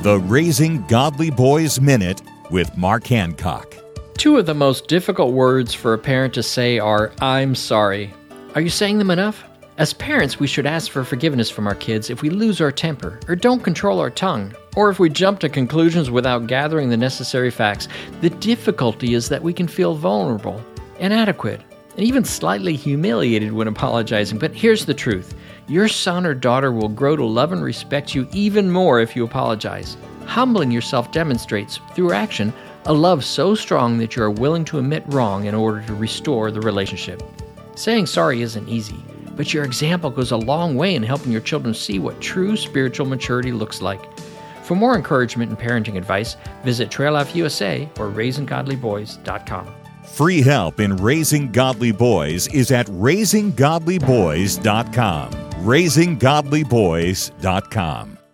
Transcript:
The Raising Godly Boys Minute with Mark Hancock. Two of the most difficult words for a parent to say are, "I'm sorry." Are you saying them enough? As parents, we should ask for forgiveness from our kids if we lose our temper, or don't control our tongue, or if we jump to conclusions without gathering the necessary facts. The difficulty is that we can feel vulnerable, inadequate, and even slightly humiliated when apologizing. But here's the truth. Your son or daughter will grow to love and respect you even more if you apologize. Humbling yourself demonstrates, through action, a love so strong that you are willing to admit wrong in order to restore the relationship. Saying sorry isn't easy, but your example goes a long way in helping your children see what true spiritual maturity looks like. For more encouragement and parenting advice, visit Trail Life USA or RaisingGodlyBoys.com. Free help in raising godly boys is at RaisingGodlyBoys.com. RaisingGodlyBoys.com.